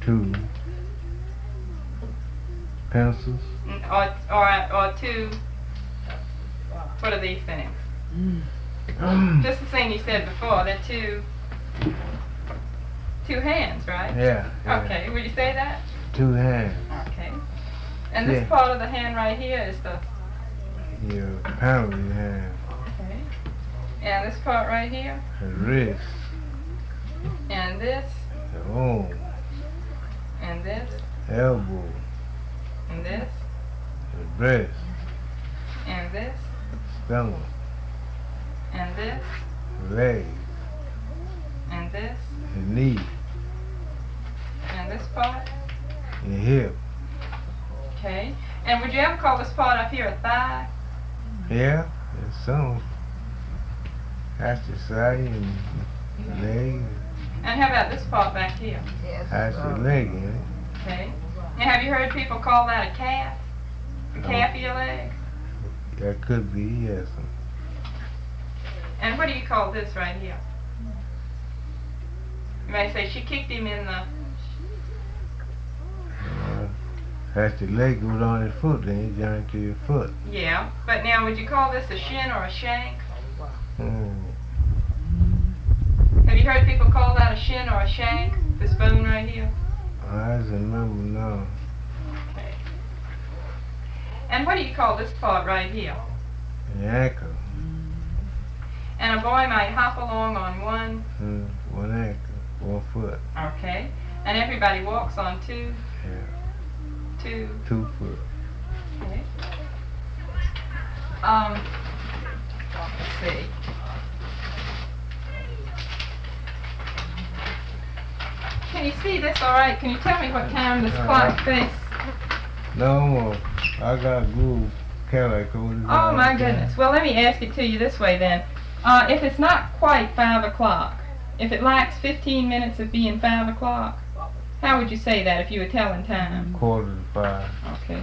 2 pencils. Or 2. What are these things? Just the thing you said before. They're two hands, right? Yeah. Okay. Would you say that? 2 hands. Okay. And this part of the hand right here is the. Your palm hand. Okay. And this part right here. The wrist. And this. The arm. And this. Elbow. And this. The breast. And this. Stomach. And this. Leg. And this. The knee. And this part. Your hip. Okay. And would you ever call this part up here a thigh? Yeah, there's some. That's the side and leg. And how about this part back here? That's the leg in it. Okay. Now have you heard people call that a calf? The calf of your leg? That could be, yes. And what do you call this right here? You may say she kicked him in the. That's the leg goes on his foot, then you join to your foot. Yeah, but now would you call this a shin or a shank? Have you heard people call that a shin or a shank? This bone right here? I just remember now. Okay. And what do you call this part right here? An ankle. And a boy might hop along on one. One ankle, 1 foot. Okay. And everybody walks on 2. Yeah. 2. 2 foot. Okay. Let's see. Can you see this all right? Can you tell me what time this clock face? No more. I got glue calico. Oh my goodness. Well, let me ask it to you this way then. If it's not quite 5 o'clock, if it lacks 15 minutes of being 5 o'clock, how would you say that if you were telling time? 4:45. Okay,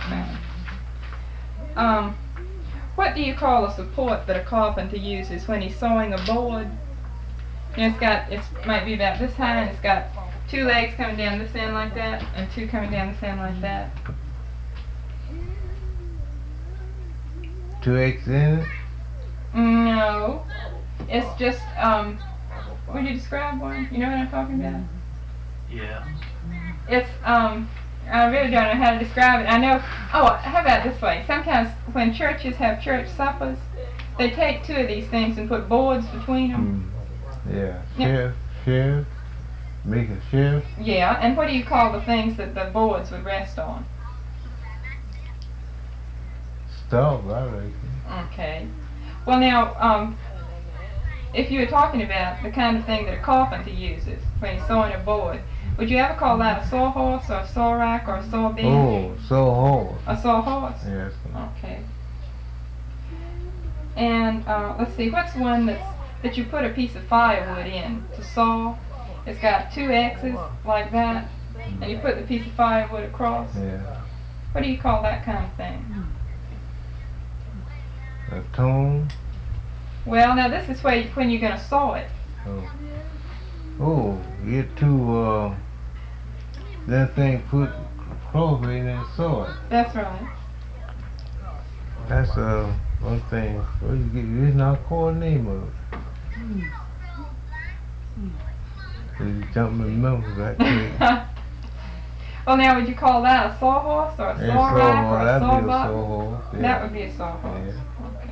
fine. What do you call a support that a carpenter uses when he's sawing a board? You know, it might be about this high, and it's got 2 legs coming down this end like that, and 2 coming down this end like that. 2 X in it? No. It's just, would you describe one? You know what I'm talking about? Yeah. It's, I really don't know how to describe it. I know, how about this way? Sometimes when churches have church suppers, they take 2 of these things and put boards between them. Yeah. Shift. Make a shift. Yeah, and what do you call the things that the boards would rest on? Stove, I reckon. Okay. Well now, if you were talking about the kind of thing that a carpenter uses when he's sawing a board, would you ever call that a sawhorse or a saw rack or a saw bench? Oh, sawhorse. A sawhorse? Yes. Okay. And let's see, what's one that you put a piece of firewood in to saw? It's got 2 X's like that, and you put the piece of firewood across. Yeah. What do you call that kind of thing? A tone. Well, now this is when you're going to saw it. Oh, get 2, that thing put clover in and saw it. That's right. That's, one thing. What you get, it's not called name of it. You jump my memories right there. Well, now would you call that a sawhorse or a saw rack or a saw buck? Sawhorse. Yeah. That would be a sawhorse. Yeah. Okay.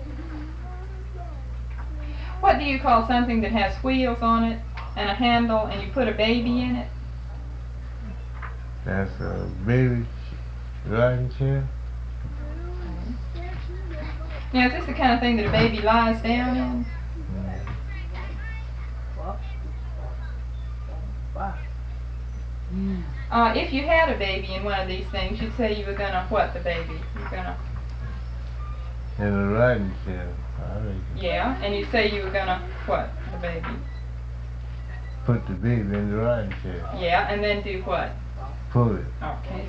What do you call something that has wheels on it and a handle and you put a baby in it? That's a baby riding chair. Now, is this the kind of thing that a baby lies down in? If you had a baby in one of these things, you'd say you were gonna what the baby? You're gonna. In a riding chair. I reckon. Yeah, and you'd say you were gonna what the baby? Put the baby in the riding chair. Yeah, and then do what? Pull it. Okay,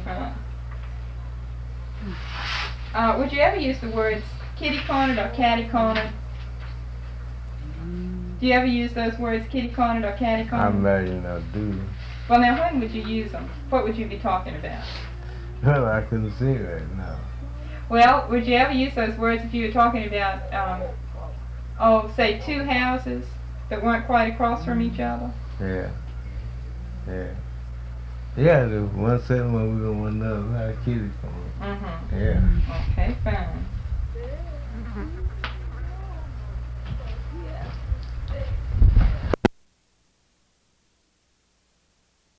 fine. Would you ever use the words kitty cornered or catty cornered? Do you ever use those words kitty cornered or catty I cornered? imagine I do. Well, now when would you use them? What would you be talking about? Well, I couldn't see right now. Well, would you ever use those words if you were talking about, say 2 houses that weren't quite across from each other? Yeah. Yeah. Yeah, the one settlement we on one another. Not a kitty come on. Mm-hmm. Yeah. Okay, fine.